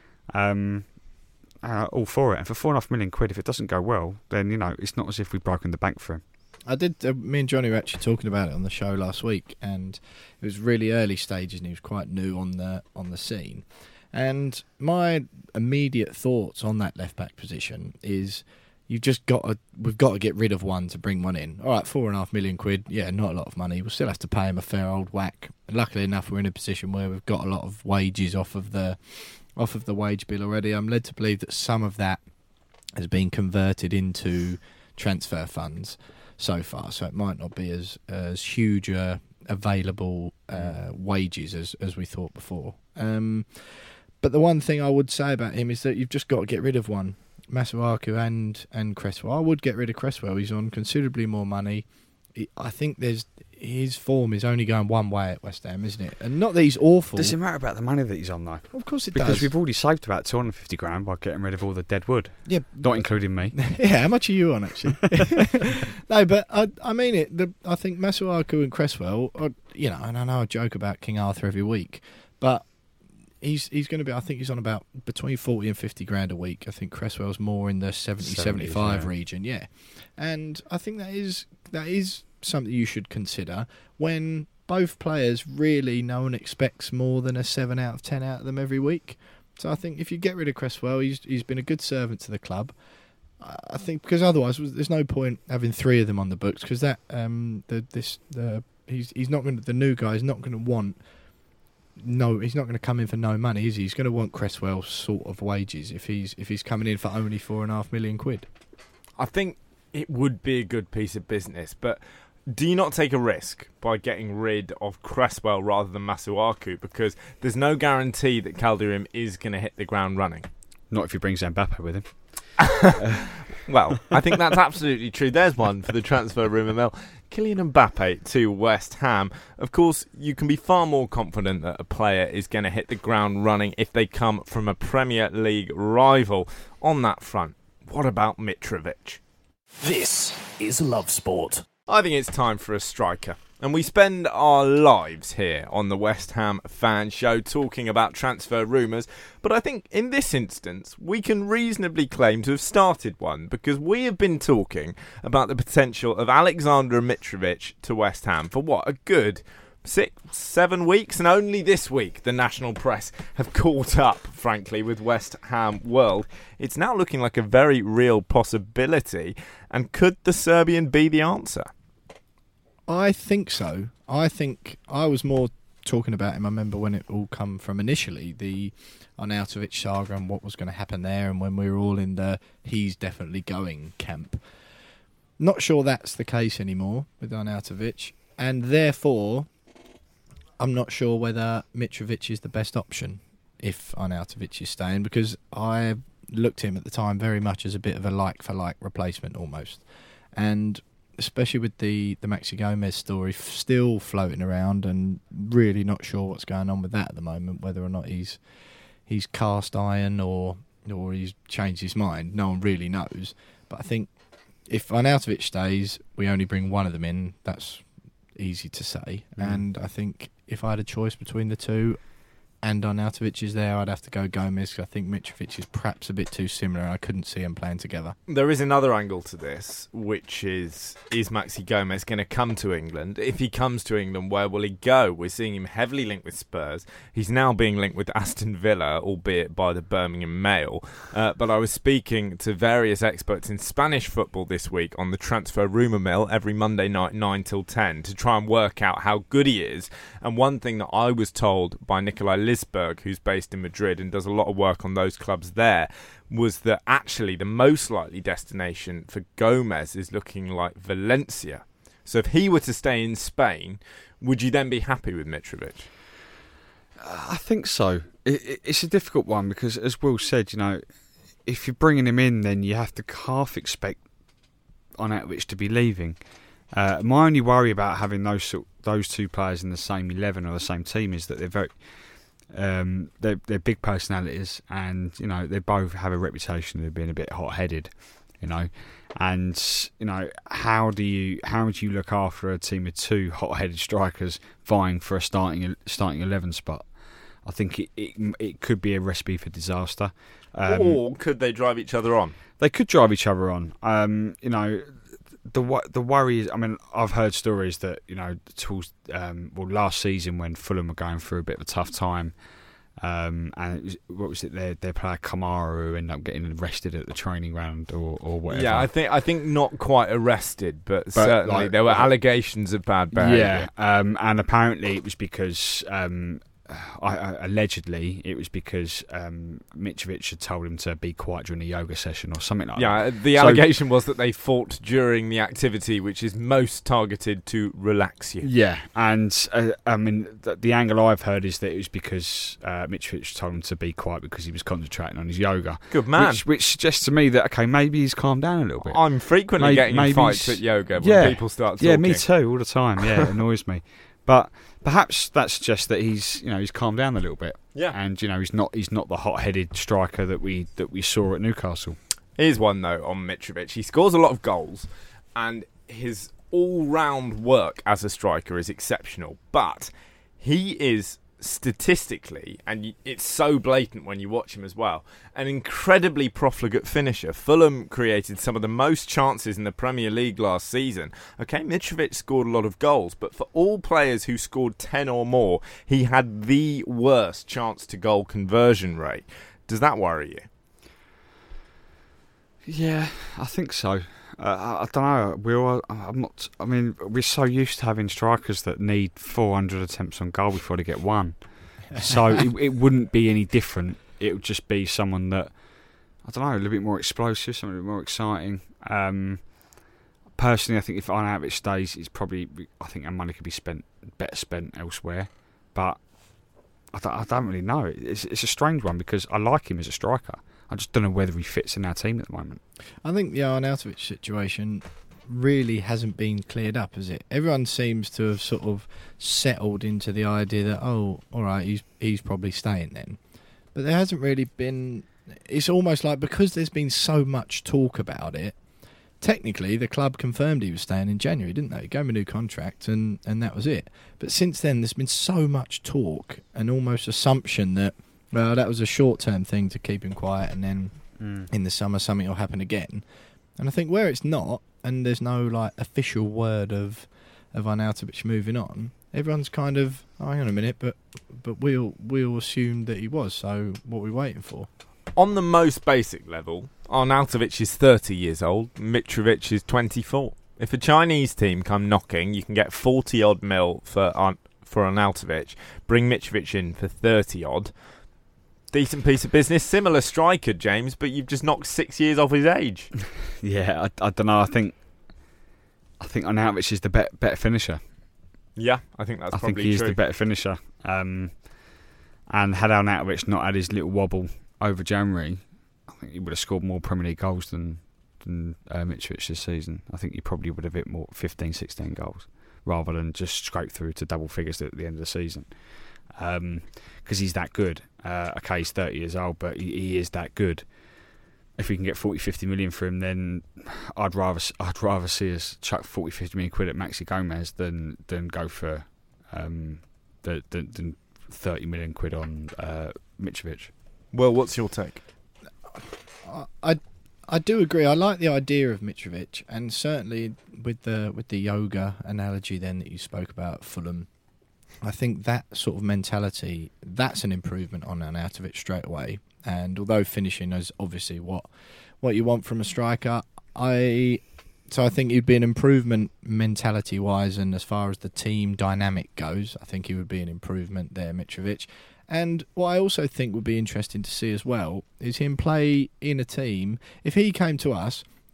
S3: All for it, and for £4.5 million, if it doesn't go well, then it's not as if we've broken the bank for him.
S4: Me and Johnny were actually talking about it on the show last week, and it was really early stages, and he was quite new on the scene. And my immediate thoughts on that left back position is we've got to get rid of one to bring one in. All right, £4.5 million, yeah, not a lot of money. We'll still have to pay him a fair old whack. And luckily enough, we're in a position where we've got a lot of wages off of the wage bill already. I'm led to believe that some of that has been converted into transfer funds so far, so it might not be as huge available wages as we thought before. But the one thing I would say about him is that you've just got to get rid of one, Masuaku and Cresswell. I would get rid of Cresswell. He's on considerably more money. I think his form is only going one way at West Ham, isn't it? And not that he's awful.
S3: Does it matter about the money that he's on, though?
S4: Of course it does.
S3: Because we've already saved about £250,000 by getting rid of all the dead wood.
S4: Yeah,
S3: not including me.
S4: Yeah, how much are you on, actually? No, but I mean it. I think Masuaku and Cresswell, and I know I joke about King Arthur every week, but he's going to be. I think he's on about between 40 and 50 grand a week. I think Cresswell's more in the 75 region. Yeah, and I think that is something you should consider when both players really no one expects more than a 7 out of 10 out of them every week. So I think if you get rid of Cresswell, he's been a good servant to the club. I think because otherwise there's no point having 3 of them on the books, because that he's not going to, the new guy is not going to want. No, he's not going to come in for no money, is he? He's going to want Cresswell's sort of wages if he's coming in for only £4.5 million.
S2: I think it would be a good piece of business, but do you not take a risk by getting rid of Cresswell rather than Masuaku? Because there's no guarantee that Calderim is going to hit the ground running.
S3: Not if he brings Mbappe with him.
S2: Well, I think that's absolutely true. There's one for the transfer rumour mill. Kylian Mbappe to West Ham. Of course, you can be far more confident that a player is going to hit the ground running if they come from a Premier League rival. On that front, what about Mitrovic?
S1: This is Love Sport.
S2: I think it's time for a striker. And we spend our lives here on the West Ham Fan Show talking about transfer rumours, but I think in this instance we can reasonably claim to have started one, because we have been talking about the potential of Alexander Mitrovic to West Ham for what, a good 6-7 weeks, and only this week the national press have caught up, frankly, with West Ham World. It's now looking like a very real possibility, and could the Serbian be the answer?
S4: I think so. I think I was more talking about him. I remember when it all come from initially, the Arnautovic saga and what was going to happen there, and when we were all in the he's definitely going camp. Not sure that's the case anymore with Arnautovic, and therefore I'm not sure whether Mitrovic is the best option if Arnautovic is staying, because I looked at him at the time very much as a bit of a like-for-like replacement almost. And especially with the Maxi Gomez story still floating around, and really not sure what's going on with that at the moment, whether or not he's cast iron or he's changed his mind. No one really knows. But I think if Arnautovic stays, we only bring one of them in. That's easy to say. And I think if I had a choice between the two and Arnautovic is there, I'd have to go Gomez, because I think Mitrovic is perhaps a bit too similar, and I couldn't see them playing together.
S2: There is another angle to this, which is Maxi Gomez going to come to England? If he comes to England, where will he go? We're seeing him heavily linked with Spurs. He's now being linked with Aston Villa, albeit by the Birmingham Mail. But I was speaking to various experts in Spanish football this week on the transfer rumour mill every Monday night 9 till 10 to try and work out how good he is. And one thing that I was told by Nikolai Lisberg, who's based in Madrid and does a lot of work on those clubs there, was that actually the most likely destination for Gomez is looking like Valencia. So if he were to stay in Spain, would you then be happy with Mitrovic?
S3: I think so. It's a difficult one because, as Will said, if you're bringing him in, then you have to half expect Arnautovic to be leaving. My only worry about having those two players in the same 11 or the same team is that they're very they're big personalities, and they both have a reputation of being a bit hot-headed. And how would you look after a team of two hot-headed strikers vying for a starting 11 spot? I think it could be a recipe for disaster.
S2: Or could they drive each other on?
S3: They could drive each other on. The worry is, I've heard stories that towards last season when Fulham were going through a bit of a tough time, and their player Kamara who ended up getting arrested at the training ground or whatever.
S2: Yeah, I think not quite arrested, but certainly there were allegations of bad behaviour.
S3: Yeah, and apparently it was because. Allegedly, it was because Mitrovic had told him to be quiet during a yoga session or something like that.
S2: Yeah, the allegation was that they fought during the activity which is most targeted to relax you.
S3: Yeah, and the angle I've heard is that it was because Mitrovic told him to be quiet because he was concentrating on his yoga.
S2: Good man.
S3: Which suggests to me that, maybe he's calmed down a little bit.
S2: I'm frequently getting in fights at yoga when people start talking.
S3: Yeah, me too, all the time. Yeah, it annoys me. But perhaps that suggests that he's calmed down a little bit.
S2: Yeah,
S3: and he's not the hot-headed striker that we saw at Newcastle.
S2: Here's one though on Mitrovic. He scores a lot of goals, and his all-round work as a striker is exceptional. But he is statistically, and it's so blatant when you watch him as well, an incredibly profligate finisher. Fulham created some of the most chances in the Premier League last season. Okay, Mitrovic scored a lot of goals, but for all players who scored 10 or more, he had the worst chance to goal conversion rate. Does that worry you?
S3: Yeah, I think so. I don't know. We're so used to having strikers that need 400 attempts on goal before they get one. So it wouldn't be any different. It would just be someone that, I don't know, a little bit more explosive, something a bit more exciting. Personally, I think if Arnautovic stays, I think our money could be better spent elsewhere. But I don't really know. It's a strange one because I like him as a striker. I just don't know whether he fits in our team at the moment.
S4: I think the Arnautovic situation really hasn't been cleared up, has it? Everyone seems to have sort of settled into the idea that, oh, all right, he's probably staying then. But there hasn't really been... It's almost like because there's been so much talk about it, technically the club confirmed he was staying in January, didn't they? He gave him a new contract and that was it. But since then there's been so much talk and almost assumption that, well, that was a short-term thing to keep him quiet and then in the summer something will happen again. And I think where it's not, and there's no official word of Arnautovic moving on, everyone's kind of, oh, hang on a minute, but we'll assume that he was, so what are we waiting for?
S2: On the most basic level, Arnautovic is 30 years old, Mitrovic is 24. If a Chinese team come knocking, you can get 40-odd mil for Arnautovic, bring Mitrovic in for 30-odd. Decent piece of business. Similar striker, James, but you've just knocked 6 years off his age.
S3: Yeah, I don't know. I think Arnautovic is the better finisher.
S2: Yeah, I think that's probably true.
S3: I think he is the better finisher. And had Arnautovic not had his little wobble over January, I think he would have scored more Premier League goals than Mitrovic this season. I think he probably would have hit more 15, 16 goals rather than just scrape through to double figures at the end of the season. Because he's that good. Okay, he's 30 years old, but he is that good. If we can get 40-50 million for him, then I'd rather see us chuck 40-50 million quid at Maxi Gomez than go for than 30 million quid on Mitrovic.
S2: Well, what's your take?
S4: I do agree. I like the idea of Mitrovic, and certainly with the yoga analogy then that you spoke about at Fulham. I think that sort of mentality, that's an improvement on Arnautovic straight away. And although finishing is obviously what you want from a striker, I think he'd be an improvement mentality-wise, and as far as the team dynamic goes, I think he would be an improvement there, Mitrovic. And what I also think would be interesting to see as well is him play in a team. If he came to us,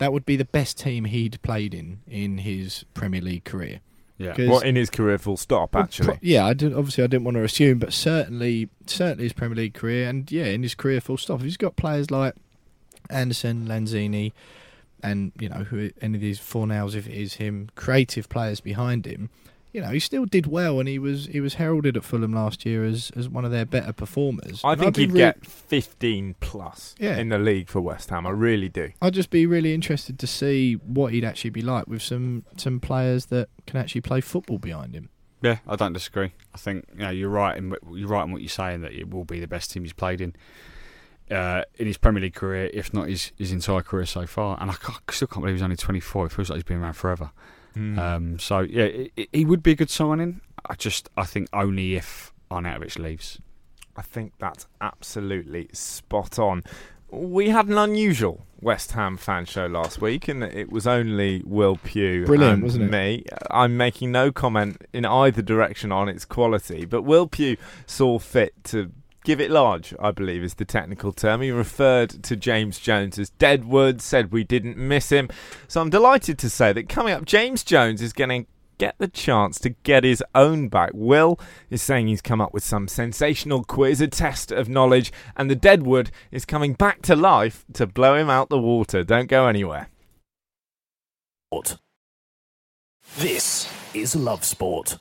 S4: that would be the best team he'd played in his Premier League career.
S3: Yeah.
S2: Well, in his career, full stop, actually.
S4: I didn't want to assume, but certainly his Premier League career, and in his career, full stop. If he's got players like Anderson, Lanzini, and who any of these Fornals, if it is him, creative players behind him, he still did well, and he was heralded at Fulham last year as one of their better performers.
S2: I think he'd get 15 plus in the league for West Ham. I really do.
S4: I'd just be really interested to see what he'd actually be like with some players that can actually play football behind him.
S3: Yeah, I don't disagree. I think you're right in what you're saying, that it will be the best team he's played in his Premier League career, if not his entire career so far. And I still can't believe he's only 24. It feels like he's been around forever. So he would be a good signing. I think only if Arnautovic leaves.
S2: I think that's absolutely spot on. We had an unusual West Ham fan show last week, and it was only Will Pugh and
S4: wasn't it?
S2: me. I'm making no comment in either direction on its quality, but Will Pugh saw fit to give it large, I believe is the technical term. He referred to James Jones as Deadwood, said we didn't miss him. So I'm delighted to say that coming up, James Jones is going to get the chance to get his own back. Will is saying he's come up with some sensational quiz, a test of knowledge, and the Deadwood is coming back to life to blow him out the water. Don't go anywhere.
S1: This is Love Sport.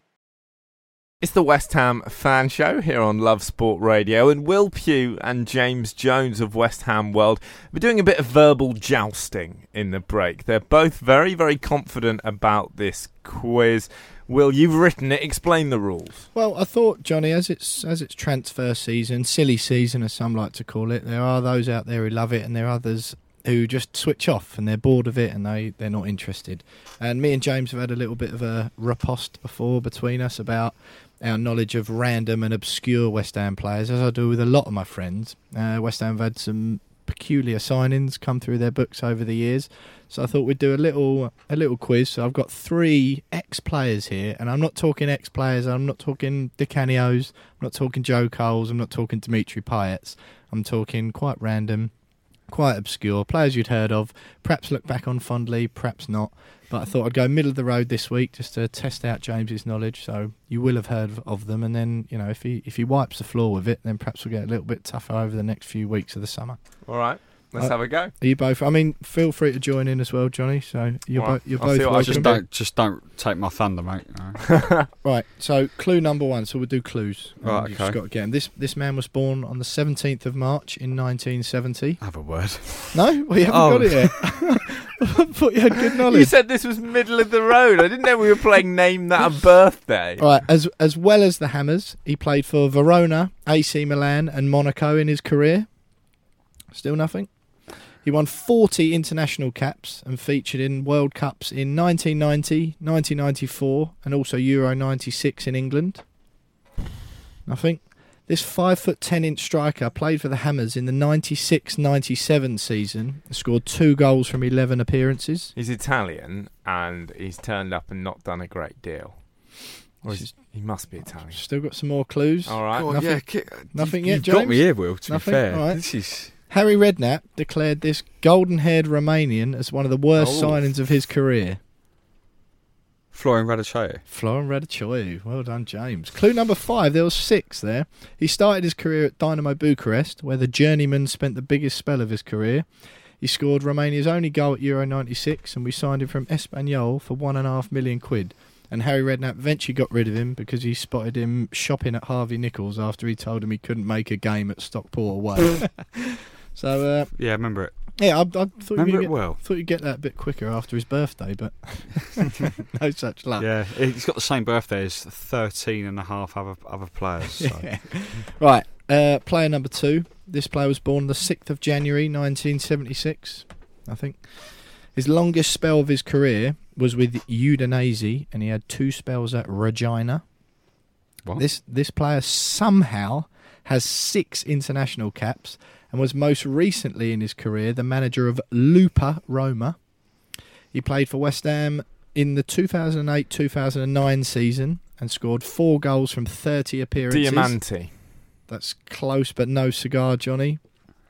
S2: It's the West Ham fan show here on Love Sport Radio, and Will Pugh and James Jones of West Ham World are doing a bit of verbal jousting in the break. They're both very, very confident about this quiz. Will, you've written it. Explain the rules.
S4: Well, I thought, Johnny, as it's transfer season, silly season as some like to call it, there are those out there who love it, and there are others who just switch off and they're bored of it and they're not interested. And me and James have had a little bit of a riposte before between us about our knowledge of random and obscure West Ham players, as I do with a lot of my friends. West Ham have had some peculiar signings come through their books over the years, so I thought we'd do a little quiz. So I've got 3 ex-players here, and I'm not talking ex-players, I'm not talking Di Canios, I'm not talking Joe Coles, I'm not talking Dimitri Payet. I'm talking quite random, quite obscure players you'd heard of, perhaps look back on fondly, perhaps not. But I thought I'd go middle of the road this week just to test out James's knowledge. So you will have heard of them, and then if he wipes the floor with it, then perhaps we'll get a little bit tougher over the next few weeks of the summer.
S2: All right, let's have a go.
S4: Are you both? I mean, feel free to join in as well, Johnny. So you're both welcome.
S3: Just don't take my thunder, mate. No.
S4: Right. So clue number 1. So we'll do clues.
S3: Right.
S4: You've just got to get 'em. This man was born on the 17th of March in 1970.
S3: Have a word.
S4: No, we haven't got it yet. I thought you had good knowledge.
S2: You said this was middle of the road. I didn't know we were playing Name That a Birthday.
S4: Right, as well as the Hammers, he played for Verona, AC Milan and Monaco in his career. Still nothing. He won 40 international caps and featured in World Cups in 1990, 1994 and also Euro 96 in England. Nothing. This 5'10" striker played for the Hammers in the 96-97 season and scored 2 goals from 11 appearances.
S2: He's Italian and he's turned up and not done a great deal. He must be Italian.
S4: Still got some more clues.
S2: All right.
S4: Nothing yet,
S3: You've
S4: James?
S3: got me here, Will, to
S4: Nothing?
S3: be fair.
S4: All right.
S3: This is...
S4: Harry Redknapp declared this golden-haired Romanian as one of the worst signings of his career.
S3: Florian Radicchio.
S4: Florian Radicchio. Well done, James. Clue number 5. There was 6 there. He started his career at Dynamo Bucharest, where the journeyman spent the biggest spell of his career. He scored Romania's only goal at Euro 96, and we signed him from Espanyol for £1.5 million. And Harry Redknapp eventually got rid of him because he spotted him shopping at Harvey Nichols after he told him he couldn't make a game at Stockport away. So
S3: yeah, I remember it.
S4: Yeah, I thought
S3: Thought
S4: you'd get that a bit quicker after his birthday, but no such luck.
S3: Yeah, he's got the same birthday as 13 and a half other players. So.
S4: Yeah. Right, player number 2. This player was born the 6th of January 1976, I think. His longest spell of his career was with Udinese, and he had 2 spells at Regina.
S3: What?
S4: This player somehow has 6 international caps and was most recently in his career the manager of Lupa Roma. He played for West Ham in the 2008-2009 season and scored 4 goals from 30 appearances.
S2: Diamante.
S4: That's close, but no cigar, Johnny.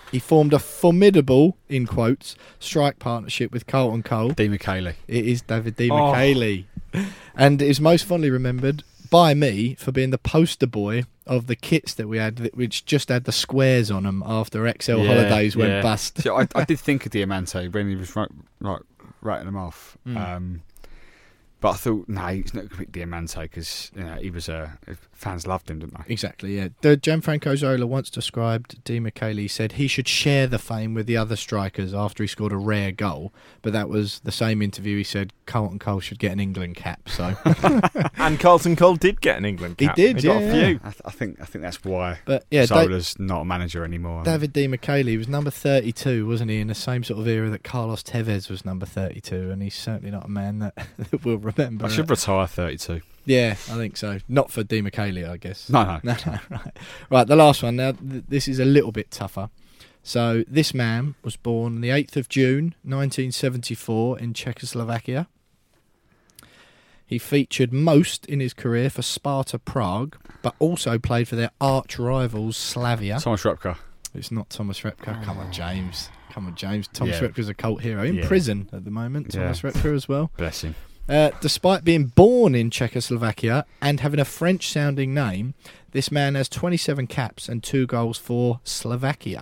S4: He formed a formidable, in quotes, strike partnership with Carlton Cole.
S3: Dee McKaylee.
S4: It is David Dee McKaylee. And is most fondly remembered by me for being the poster boy of the kits that we had, which just had the squares on them after XL Holidays went bust.
S3: So I did think of Diamante when he was writing them off. But I thought, no, he's not going to pick Diamante because he was fans loved him, didn't they?
S4: Exactly, yeah. The Gianfranco Zola once described Dee McKaylee. He said he should share the fame with the other strikers after he scored a rare goal. But that was the same interview. He said Carlton Cole should get an England cap. So,
S2: and Carlton Cole did get an England cap.
S4: He did,
S2: got a few.
S3: I think that's why.
S4: But yeah,
S3: Zola's not a manager anymore.
S4: David Dee McKaylee was number 32, wasn't he? In the same sort of era that Carlos Tevez was number 32, and he's certainly not a man that will remember.
S3: I should retire 32.
S4: Yeah, I think so. Not for Dee McKaylee, I guess.
S3: No.
S4: Right, the last one. Now, this is a little bit tougher. So, this man was born on the 8th of June, 1974, in Czechoslovakia. He featured most in his career for Sparta Prague, but also played for their arch rivals, Slavia.
S3: Thomas Repka.
S4: It's not Thomas Repka. Come on, James. Thomas Repka's a cult hero. In prison at the moment, Thomas Repka as well.
S3: Bless him.
S4: Despite being born in Czechoslovakia and having a French-sounding name, this man has 27 caps and 2 goals for Slovakia.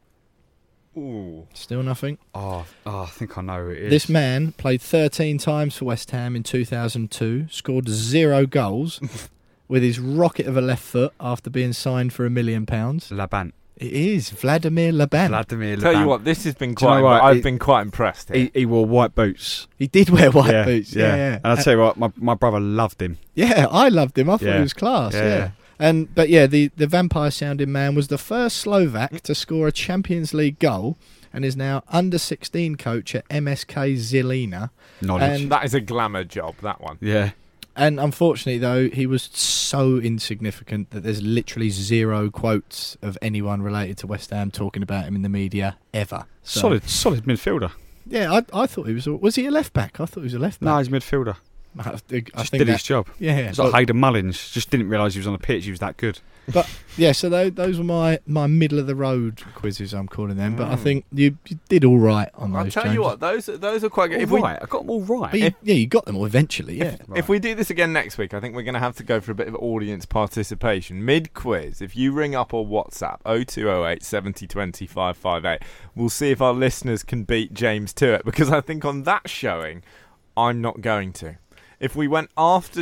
S2: Ooh.
S4: Still nothing?
S3: Oh, I think I know who it is.
S4: This man played 13 times for West Ham in 2002, scored 0 goals with his rocket of a left foot after being signed for £1 million.
S3: Laban.
S4: It is Vladimir Laban.
S2: Tell you what, this has been quite. I've been quite impressed.
S3: He wore white boots.
S4: He did wear white boots. Yeah.
S3: And I'll tell you what, my brother loved him.
S4: Yeah, I loved him. I thought he was class. Yeah. The vampire sounding man was the first Slovak to score a Champions League goal and is now under 16 coach at MSK Žilina.
S3: Knowledge.
S2: And that is a glamour job, that one.
S3: Yeah.
S4: And unfortunately, though, he was so insignificant that there's literally 0 quotes of anyone related to West Ham talking about him in the media ever. So,
S3: solid midfielder.
S4: Yeah, I thought he was. Was he a left back? I thought he was a left back.
S3: No, he's a midfielder.
S4: I think
S3: did his job.
S4: Yeah,
S3: it's like Hayden Mullins. Just didn't realise he was on the pitch. He was that good.
S4: But yeah, so those were my middle of the road quizzes, I'm calling them. But I think you did all right on those.
S2: I'll tell you what, those are quite good.
S3: I got them all right.
S4: But you got them all eventually. Yeah.
S2: If we do this again next week, I think we're going to have to go for a bit of audience participation mid quiz. If you ring up or WhatsApp 0208 70 20 558, we'll see if our listeners can beat James to it. Because I think on that showing, I'm not going to. If we went after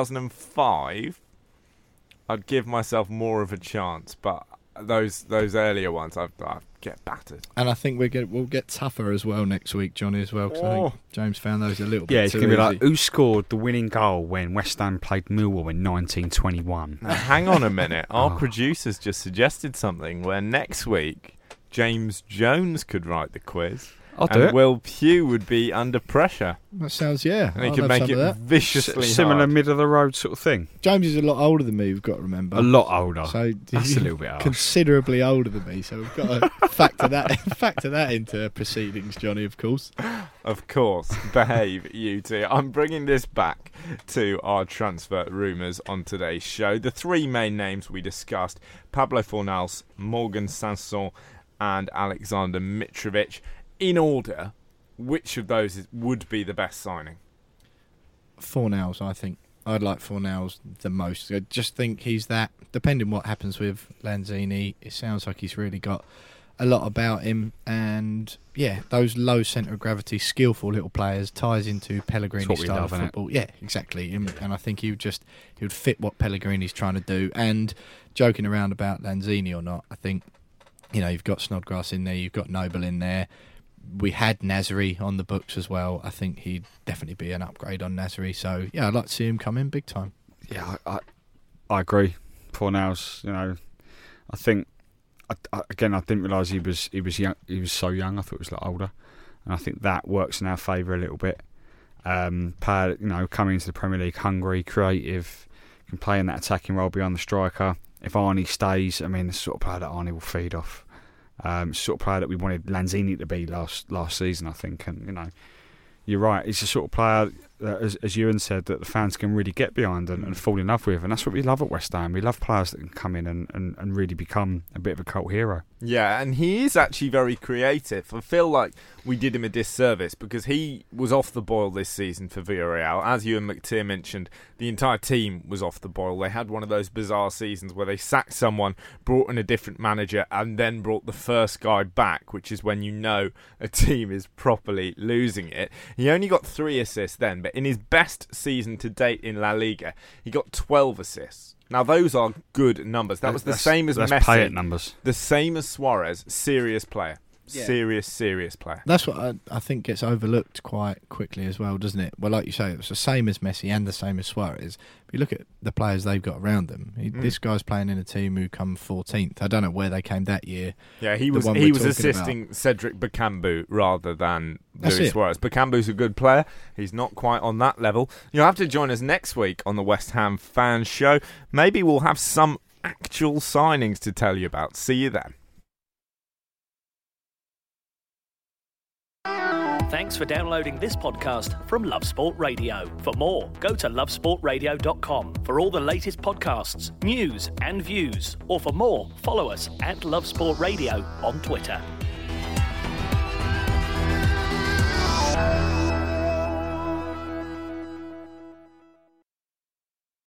S2: 2005, I'd give myself more of a chance. But those earlier ones, I get battered.
S4: And I think we'll get tougher as well next week, Johnny, as well. Because I think James found those a little bit
S3: it's
S4: too
S3: going to be
S4: easy.
S3: like, who scored the winning goal when West Ham played Millwall in 1921?
S2: Now, hang on a minute. Our producers just suggested something where next week James Jones could write the quiz.
S3: I'll do it.
S2: Will Pugh would be under pressure.
S4: That sounds, yeah.
S2: And he could make it viciously
S3: similar
S2: hard.
S3: middle of the road sort of thing.
S4: James is a lot older than me, we've got to remember.
S3: A lot older.
S4: So
S3: that's a little bit harsh.
S4: Considerably older than me, so we've got to factor that into proceedings, Johnny, of course.
S2: Of course. Behave, you two. I'm bringing this back to our transfer rumours on today's show. The 3 main names we discussed, Pablo Fornals, Morgan Sanson and Alexander Mitrovic. In order, which of those would be the best signing?
S4: Fornals, I think. I'd like Fornals the most. I just think he's that, depending what happens with Lanzini, it sounds like he's really got a lot about him. And, yeah, those low centre of gravity, skillful little players ties into Pellegrini's style of football. Yeah, exactly. And I think he would fit what Pellegrini's trying to do. And joking around about Lanzini or not, I think, you've got Snodgrass in there, you've got Noble in there. We had Nasri on the books as well. I think he'd definitely be an upgrade on Nasri. So, yeah, I'd like to see him come in big time.
S3: Yeah, I agree. Fornals, I think, I didn't realise he was young. He was so young. I thought he was a lot older. And I think that works in our favour a little bit. Player, coming into the Premier League hungry, creative, can play in that attacking role behind the striker. If Arnie stays, the sort of player that Arnie will feed off. Sort of player that we wanted Lanzini to be last season, I think. And you're right. He's the sort of player as Ewan said, that the fans can really get behind and fall in love with, and that's what we love at West Ham. We love players that can come in and really become a bit of a cult hero.
S2: Yeah, and he is actually very creative. I feel like we did him a disservice because he was off the boil this season for Villarreal. As Ewan McTeer mentioned, the entire team was off the boil. They had one of those bizarre seasons where they sacked someone, brought in a different manager, and then brought the first guy back, which is when you know a team is properly losing it. He only got 3 assists then, but in his best season to date in La Liga, he got 12 assists. Now, those are good numbers. That was the same as Messi.
S3: Pay it numbers.
S2: The same as Suarez. Serious player.
S4: Yeah.
S2: Serious player.
S4: That's what I think gets overlooked quite quickly as well, doesn't it? Well, like you say, it was the same as Messi and the same as Suarez. If you look at the players they've got around them, this guy's playing in a team who come 14th. I don't know where they came that year.
S2: Yeah, he was assisting Cedric Bakambu rather than Luis Suarez. Bakambu's a good player. He's not quite on that level. You'll have to join us next week on the West Ham Fan Show. Maybe we'll have some actual signings to tell you about. See you then.
S1: Thanks for downloading this podcast from Love Sport Radio. For more, go to lovesportradio.com for all the latest podcasts, news and views. Or for more, follow us at Love Sport Radio on Twitter.